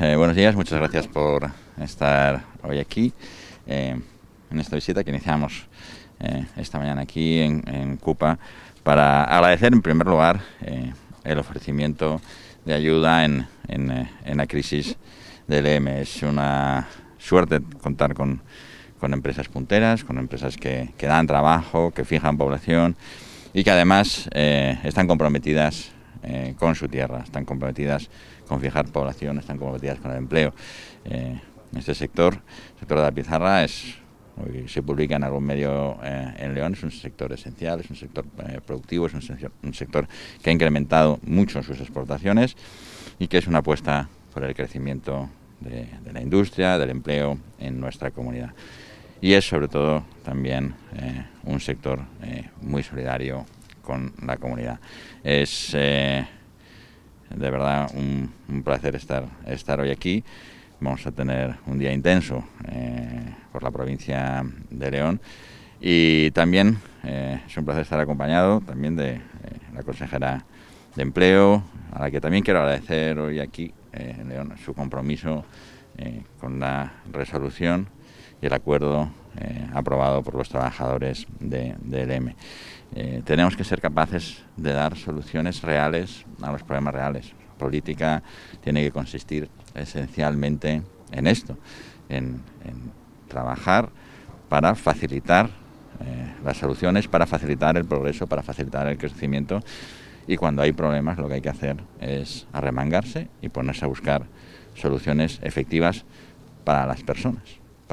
Buenos días, muchas gracias por estar hoy aquí en esta visita que iniciamos esta mañana aquí en Cupa, para agradecer en primer lugar el ofrecimiento de ayuda en la crisis del EM. Es una suerte contar con empresas punteras, con empresas que dan trabajo, que fijan población y que además están comprometidas con su tierra, están comprometidas con fijar población, están comprometidas con el empleo. Este sector, el sector de la pizarra, hoy se publica en algún medio en León, es un sector esencial, es un sector productivo, es un sector que ha incrementado mucho sus exportaciones y que es una apuesta por el crecimiento de la industria, del empleo en nuestra comunidad. Y es sobre todo también un sector muy solidario con la comunidad. Es de verdad un placer estar hoy aquí. Vamos a tener un día intenso por la provincia de León y también es un placer estar acompañado también de la consejera de Empleo, a la que también quiero agradecer hoy aquí en León su compromiso con la resolución y el acuerdo aprobado por los trabajadores del EM. Tenemos que ser capaces de dar soluciones reales a los problemas reales. La política tiene que consistir esencialmente en esto, en trabajar para facilitar las soluciones, para facilitar el progreso, para facilitar el crecimiento, y cuando hay problemas lo que hay que hacer es arremangarse y ponerse a buscar soluciones efectivas para las personas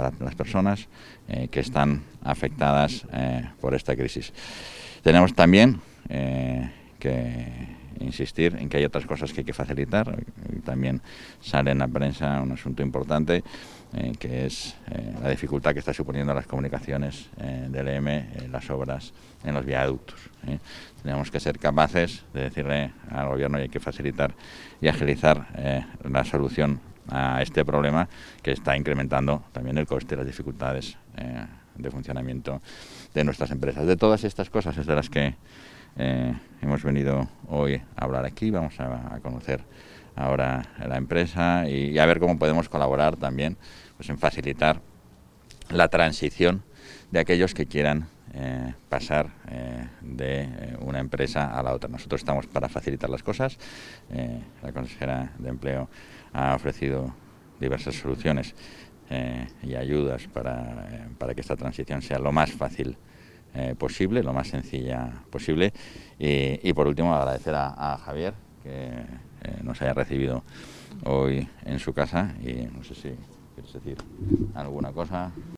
que están afectadas por esta crisis. Tenemos también que insistir en que hay otras cosas que hay que facilitar. Hoy también sale en la prensa un asunto importante que es la dificultad que está suponiendo las comunicaciones del EM, las obras en los viaductos. Tenemos que ser capaces de decirle al gobierno que hay que facilitar y agilizar la solución a este problema, que está incrementando también el coste y las dificultades de funcionamiento de nuestras empresas. De todas estas cosas es de las que hemos venido hoy a hablar aquí. Vamos a conocer ahora la empresa y a ver cómo podemos colaborar también pues en facilitar la transición de aquellos que quieran pasar de una empresa a la otra. Nosotros estamos para facilitar las cosas. La consejera de Empleo ha ofrecido diversas soluciones y ayudas para que esta transición sea lo más fácil posible, lo más sencilla posible. Y por último, agradecer a Javier que nos haya recibido hoy en su casa, y no sé si quieres decir alguna cosa.